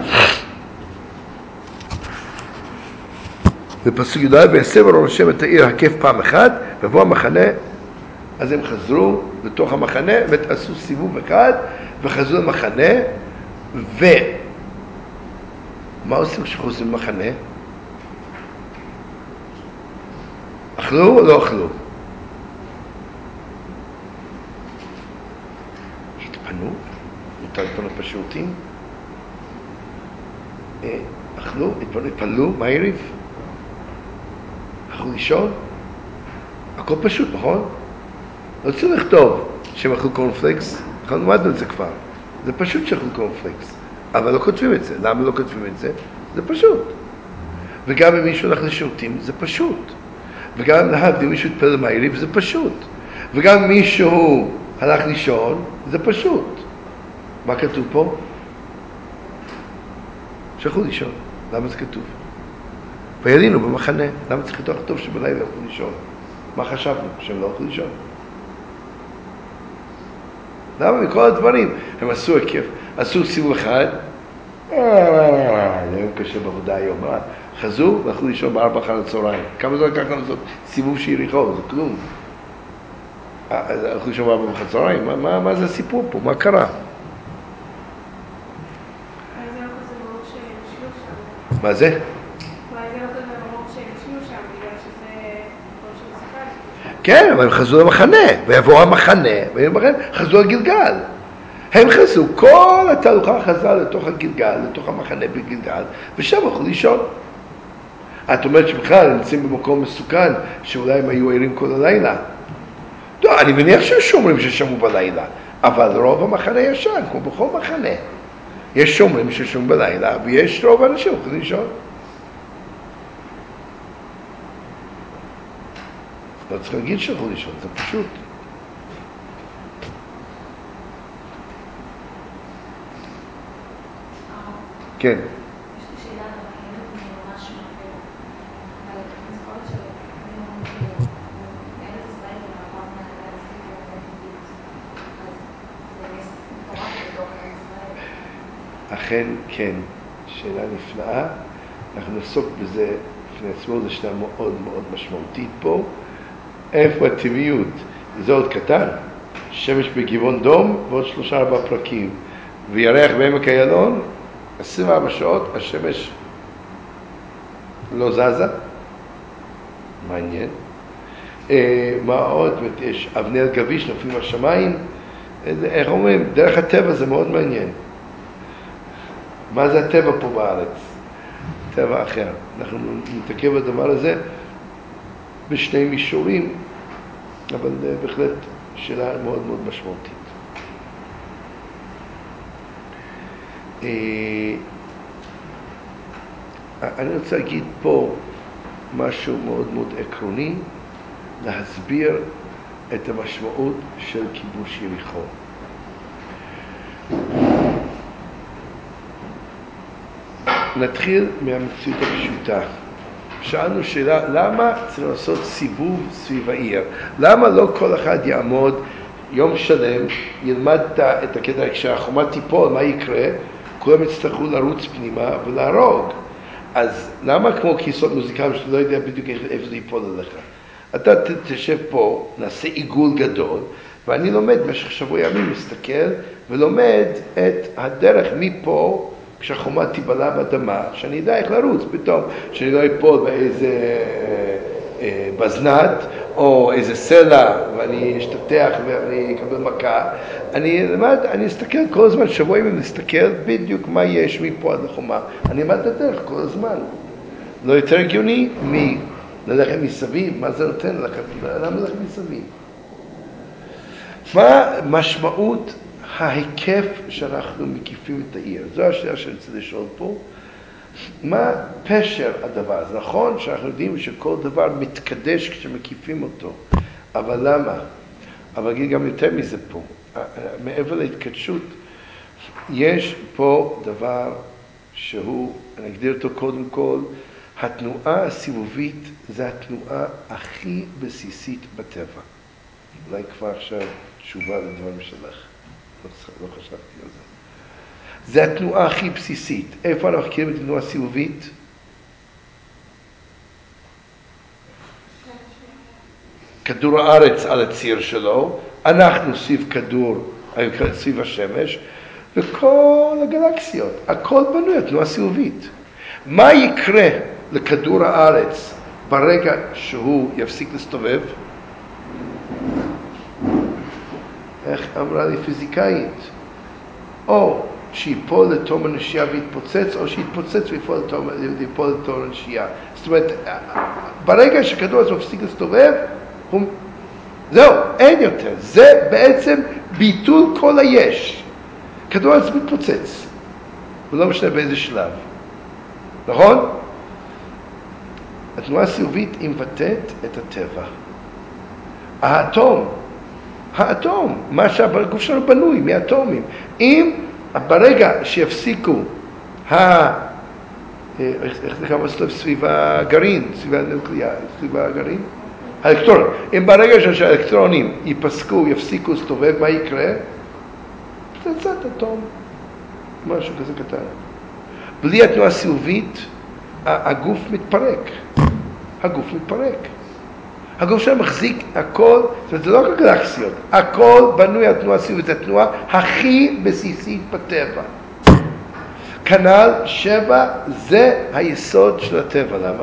בפסוק י"א ויסב ארון השם את העיר הקף פעם אחת, ובוא המחנה, אז הם חזרו לתוך המחנה, ועשו סיבוב אחד, וחזרו למחנה, ומה עושים כשחוזרים למחנה? אכלו או לא אכלו? התפנו? מותר להתפנות בשירותים? אכלו? התפנו? מה יריב? אכלו לישון? הכל פשוט, נכון? לא צריך לכתוב שהם אכלו קורנפלקס, אנחנו למדנו את זה כבר. זה פשוט שאכלו קורנפלקס, אבל לא כותבים את זה. למה לא כותבים את זה? זה פשוט. וגם אם מישהו הלך לשירותים, זה פשוט. וגם אם להבדיל מישהו התפלל למעריב, זה פשוט. וגם אם מישהו הלך לישון, זה פשוט. מה כתוב פה? שאכלו לישון. למה זה כתוב? וילינו במחנה. למה צריך לכתוב שבלילה אכלו לישון? מה חשבנו? שהם לא אכלו לישון? למה? מכל הדברים. הם עשו היקף, עשו סיבוב אחד, זה יום קשה בעבודה היום, חזו ואכלו לישון ב4 אחר הצהריים. כמה זמן לקח לנו לעשות סיבוב של יריחו? זה כלום. אכלו לישון ב4 אחר הצהריים? מה זה הסיפור פה? מה קרה? מה זה? כן, אבל הם חזרו למחנה, ויבואו המחנה, חזרו לגלגל. הם חזרו, כל התהלוכה חזרה לתוך הגלגל, לתוך המחנה בגלגל, ושם הלכו לישון. את אומרת שבכלל הם נמצאים במקום מסוכן, שאולי הם היו ערים כל הלילה. לא, אני מניח שיש שומרים ששמעו בלילה, אבל רוב המחנה ישן, כמו בכל מחנה. יש שומרים ששומעים בלילה, ויש רוב אנשים הלכו לישון. לא צריך להגיד שהלכו לישון, זה פשוט. כן. יש לי שאלה ממש מפגרת, אבל אני זוכרת שאני אומרת בארץ ישראל ולאחר מהפלסטיק ולארץ אז זה נס מטורף בתוך ארץ ישראל. אכן כן, שאלה נפלאה, אנחנו נעסוק בזה לפני עצמו, זו שאלה מאוד מאוד משמעותית פה. איפה הטבעיות? זה עוד קטן, שמש בגבעון דום ועוד 3-4 פרקים. וירח בעמק איילון, 24 שעות השמש לא זזה. מעניין. מה עוד? יש אבני גביש נופלים מהשמיים. איך אומרים? דרך הטבע זה מאוד מעניין. מה זה הטבע פה בארץ? טבע אחר. אנחנו נתעכב על הדבר הזה בשני מישורים, אבל בהחלט שאלה מאוד מאוד משמעותית. אני רוצה להגיד פה משהו מאוד מאוד עקרוני, להסביר את המשמעות של כיבוש יריחו. נתחיל מהמציאות הפשוטה. שאלנו שאלה, למה צריך לעשות סיבוב סביב העיר? למה לא כל אחד יעמוד יום שלם, ילמד את הקטע, כשהחומה תיפול, מה יקרה? כולם יצטרכו לרוץ פנימה ולהרוג. אז למה כמו כיסאות מוזיקליים שאתה לא יודע בדיוק איפה זה ייפול עליך? אתה תשב פה, נעשה עיגול גדול, ואני לומד במשך שבוע ימים, מסתכל ולומד את הדרך מפה, כשהחומה תיבלה באדמה, שאני יודע איך לרוץ פתאום, שאני לא אפול באיזה בזנת, או איזה סלע, ואני אשתתח ואני אקבל מכה. אני אסתכל כל הזמן, שבוע ימים נסתכל בדיוק מה יש מפה עד לחומה. אני אלמד את הדרך כל הזמן. לא יותר הגיוני ללכת מסביב, מה זה נותן לכם? למה ללכת מסביב? מה משמעות ההיקף שאנחנו מקיפים את העיר? זו השאלה שאני רוצה לשאול פה. מה פשר הדבר? זה נכון שאנחנו יודעים שכל דבר מתקדש כשמקיפים אותו, אבל למה? אבל אגיד גם יותר מזה פה. מעבר להתקדשות, יש פה דבר שהוא, אני אגדיר אותו קודם כל, התנועה הסיבובית זה התנועה הכי בסיסית בטבע. אולי כבר עכשיו תשובה לדברים שלך. לא חשבתי על זה. זה התנועה הכי בסיסית. איפה אנחנו מכירים את התנועה הסיבובית? כדור הארץ על הציר שלו, אנחנו סביב השמש, וכל הגלקסיות, הכל בנוי, התנועה הסיבובית. מה יקרה לכדור הארץ ברגע שהוא יפסיק להסתובב? איך אמרה לי פיזיקאית? או שיפול לתום הנשייה ויתפוצץ, או שיתפוצץ ויפול לתום הנשייה. זאת אומרת, ברגע שכדור הזה מפסיק להסתובב, זהו, אין יותר. זה בעצם ביטול כל היש. כדור הזה מתפוצץ, ולא משנה באיזה שלב. נכון? התנועה הסיבובית היא מבטאת את הטבע. האטום, מה שהגוף שלנו בנוי, מאטומים. אם ברגע שיפסיקו, איך זה קרה בסוף? סביב הגרעין, סביב הנוקליה, סביב הגרעין? האלקטרונים. אם ברגע שהאלקטרונים יפסיקו להסתובב, מה יקרה? פצצת אטום, משהו כזה קטן. בלי התנועה הסיבובית, הגוף מתפרק. הגוף שלנו מחזיק הכל, זאת אומרת, זה לא רק גלקסיות, הכל בנוי על תנועה סיבובית, התנועה הכי בסיסית בטבע. כנ"ל 7 זה היסוד של הטבע, למה?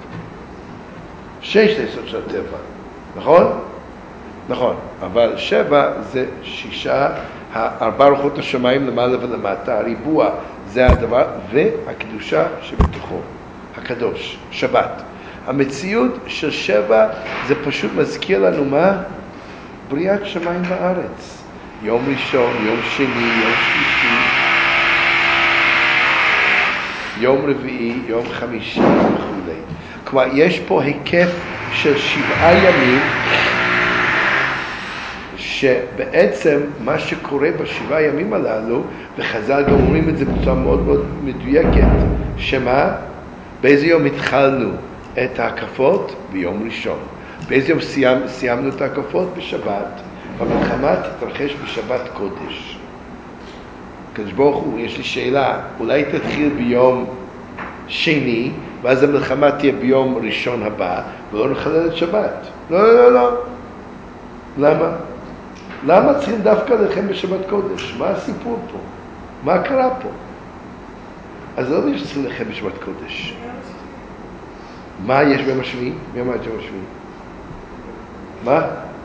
6 זה היסוד של הטבע, נכון? נכון, אבל 7 זה 6, 4 רוחות השמיים למעלה ולמטה, הריבוע זה הדבר, והקדושה שבתוכו, הקדוש, שבת. המציאות של 7 זה פשוט מזכיר לנו מה? בריאת שמיים בארץ. יום ראשון, יום שני, יום שלישי, יום רביעי, יום חמישי וכו'. כלומר, יש פה היקף של 7 ימים, שבעצם מה שקורה ב7 ימים הללו, וחז"ל גם אומרים את זה בצורה מאוד מאוד מדויקת, שמה? באיזה יום התחלנו את ההקפות? ביום ראשון. באיזה יום סיימנו את ההקפות? בשבת. המלחמה תתרחש בשבת קודש. הקדוש ברוך הוא, יש לי שאלה, אולי תתחיל ביום שני, ואז המלחמה תהיה ביום ראשון הבא, ולא נחלל את שבת. לא. למה? למה צריכים דווקא לכם בשבת קודש? מה הסיפור פה? מה קרה פה? אז לא אומר שצריכים לכם בשבת קודש. מה יש ביום השביעי? מי אמר את יום השביעי? מה?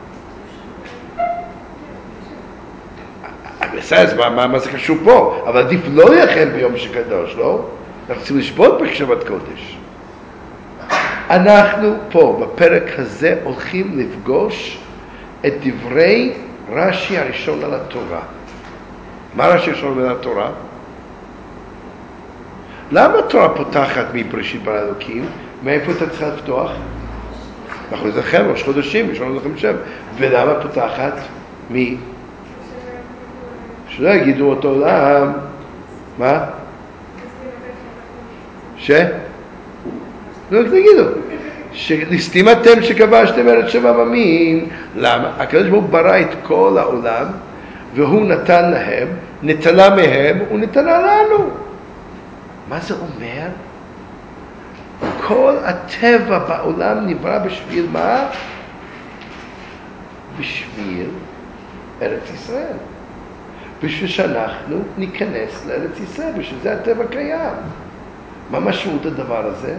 בסדר, מה זה קשור פה? אבל עדיף לא לכם ביום שקדוש, לא? אנחנו צריכים לשבות בשבת קודש. אנחנו פה, בפרק הזה, הולכים לפגוש את דברי רש"י הראשון על התורה. מה רש"י הראשון על התורה? למה התורה פותחת מבראשית ברא אלוקים? מאיפה אתה צריכה לפתוח? אנחנו נזכר, ראש חודשים, ראשון לכם שם. ולמה פותחת? שלא יגידו אותו עולם. מה? לא תגידו. שליסטים אתם שכבשתם ארץ שבע עמים. למה? הקדוש ברוך הוא ברא את כל העולם, והוא נתן להם, נטלה מהם, ונתנה לנו. מה זה אומר? כל הטבע בעולם נברא בשביל מה? בשביל ארץ ישראל. בשביל שאנחנו ניכנס לארץ ישראל, בשביל זה הטבע קיים. מה משמעות הדבר הזה?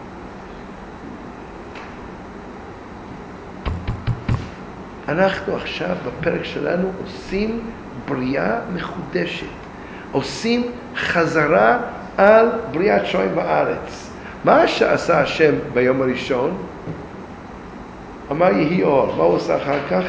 אנחנו עכשיו בפרק שלנו עושים בריאה מחודשת. עושים חזרה על בריאת שמיים וארץ. מה שעשה השם ביום הראשון? אמר יהי אור. מה הוא עושה אחר כך?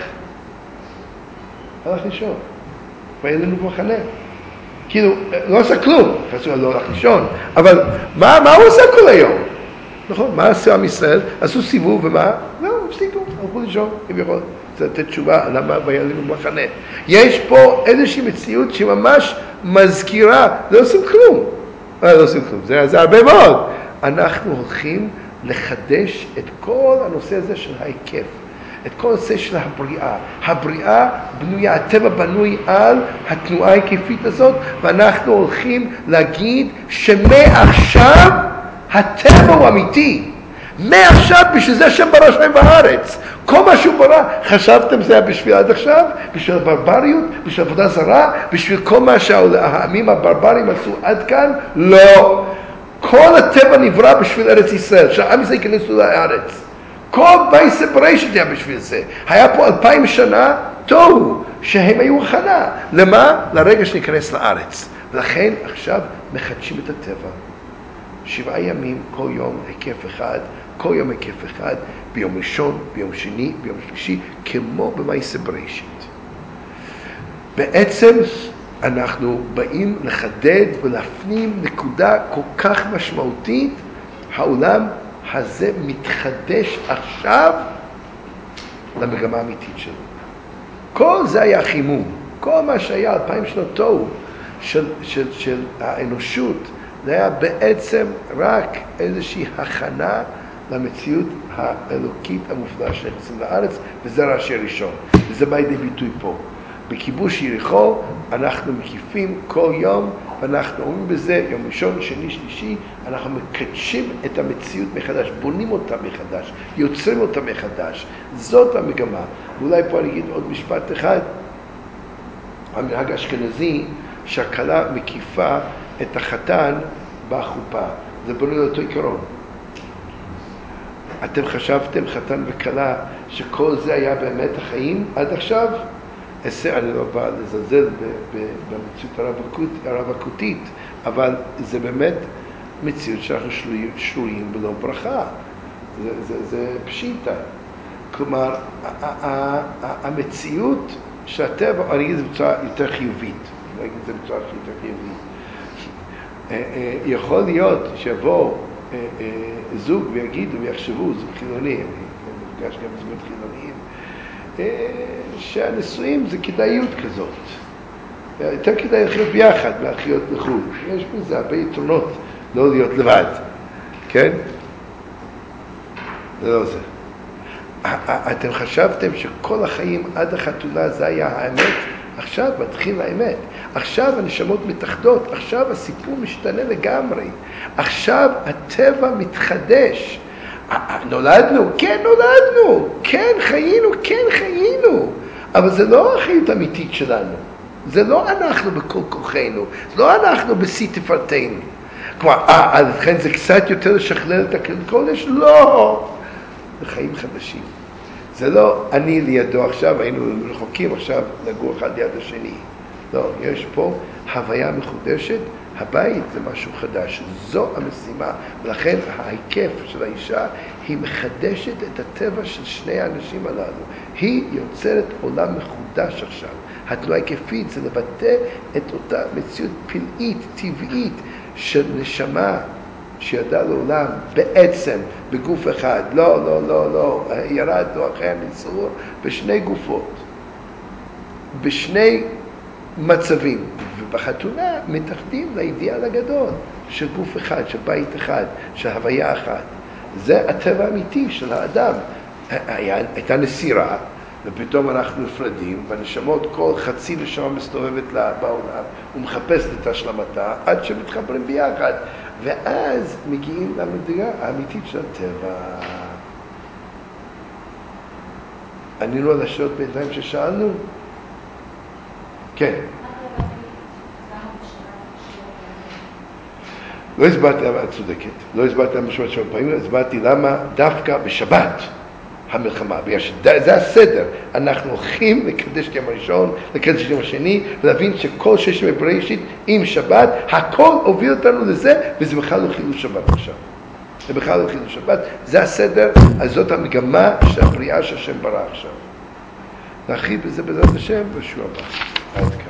הלך לישון. והיה לנו במחנה. כאילו, לא עשה כלום. חסו, לא הלך לישון. אבל מה הוא עושה כל היום? נכון, מה עשו עם ישראל? עשו סיבוב ומה? לא, הפסיקו, הלכו לישון, אם יכול. זה לתת תשובה למה והיה לנו במחנה. יש פה איזושהי מציאות שממש מזכירה, לא עושים כלום. לא עושים כלום, זה הרבה מאוד. אנחנו הולכים לחדש את כל הנושא הזה של ההיקף, את כל הנושא של הבריאה. הבריאה בנויה, הטבע בנוי על התנועה ההיקפית הזאת, ואנחנו הולכים להגיד שמעכשיו הטבע הוא אמיתי. מעכשיו בשביל זה שם ברא שמיים וארץ. כל מה שהוא ברא, חשבתם זה היה בשביל עד עכשיו? בשביל הברבריות? בשביל עבודה זרה? בשביל כל מה שהעמים הברברים עשו עד כאן? לא. כל הטבע נברא בשביל ארץ ישראל, שהעם הזה ייכנסו לארץ. כל בית בראשית היה בשביל זה. היה פה 2000 שנה תוהו, שהם היו הכנה. למה? לרגע שניכנס לארץ. ולכן עכשיו מחדשים את הטבע. 7 ימים, כל יום היקף אחד, כל יום היקף אחד, ביום ראשון, ביום שני, ביום שלישי, כמו במעשה בראשית. בעצם אנחנו באים לחדד ולהפנים נקודה כל כך משמעותית. העולם הזה מתחדש עכשיו למגמה האמיתית שלו. כל זה היה חימום. כל מה שהיה 2000 שנות תוהו של האנושות, זה היה בעצם רק איזושהי הכנה למציאות האלוקית המופלאה שנכנסים לארץ, וזה רש"י הראשון. וזה בא לידי ביטוי פה. בכיבוש יריחו אנחנו מקיפים כל יום, ואנחנו אומרים בזה יום ראשון, שני, שלישי, אנחנו מקדשים את המציאות מחדש, בונים אותה מחדש, יוצרים אותה מחדש. זאת המגמה. ואולי פה אני אגיד עוד משפט אחד. המנהג האשכנזי שהכלה מקיפה את החתן בחופה. זה בנוי לאותו עיקרון. אתם חשבתם, חתן וכלה, שכל זה היה באמת החיים עד עכשיו? אני לא בא לזלזל במציאות הרווקותית, אבל זה באמת מציאות שאנחנו שרויים בלא ברכה. זה פשיטה. כלומר, המציאות שהטבע, אני אגיד את זה בצורה יותר חיובית, אני אגיד את זה בצורה יותר חיובית. יכול להיות שיבוא זוג ויגידו ויחשבו, זוג חילוני, אני מפגש גם זוגות חילוניים, שהנישואים זה כדאיות כזאת. יותר כדאי לחיות ביחד מהחיות לחוד. יש בזה הרבה יתרונות לא להיות לבד. כן? זה לא זה. אתם חשבתם שכל החיים עד החתונה זה היה האמת? עכשיו מתחיל האמת. עכשיו הנשמות מתאחדות. עכשיו הסיפור משתנה לגמרי. עכשיו הטבע מתחדש. נולדנו? כן, נולדנו. כן, חיינו? כן, חיינו. אבל זה לא החיות האמיתית שלנו. זה לא אנחנו בכל כוחנו, זה לא אנחנו בשיא תפארתנו. כלומר, אז לכן זה קצת יותר לשכלל את הקודש? לא! זה חיים חדשים. זה לא אני לידו עכשיו, היינו רחוקים עכשיו לגור אחד ליד השני. לא, יש פה הוויה מחודשת, הבית זה משהו חדש, זו המשימה, ולכן ההיקף של האישה היא מחדשת את הטבע של שני האנשים הללו. היא יוצרת עולם מחודש עכשיו. התנועה היקפית זה לבטא את אותה מציאות פלאית, טבעית, של נשמה שידע לעולם בעצם בגוף אחד. לא, לא, לא, לא. ירדנו אחרי הניסור בשני גופות, בשני מצבים, ובחתונה מתאחדים לאידיאל הגדול של גוף אחד, של בית אחד, של הוויה אחת. זה הטבע האמיתי של האדם. הייתה נסירה, ופתאום אנחנו נפרדים, והנשמות, כל חצי נשמה מסתובבת לה בעולם, ומחפשת את השלמתה, עד שמתחברים ביחד. ואז מגיעים למדרגה האמיתית של הטבע. ענינו על השאלות בינתיים ששאלנו? כן. לא הסברתי, את צודקת, לא הסברתי המשמעות של פעמים, הסברתי למה דווקא בשבת המלחמה, בגלל שזה הסדר. אנחנו הולכים לקדש את יום הראשון, לקדש את יום השני, ולהבין שכל שש ימי בראשית עם שבת, הכל הוביל אותנו לזה, וזה בכלל לא חילול שבת עכשיו. זה בכלל לא חילול שבת, זה הסדר, אז זאת המגמה של הבריאה שהשם ברא עכשיו. נרחיב בזה בעזרת השם, בשבוע הבא.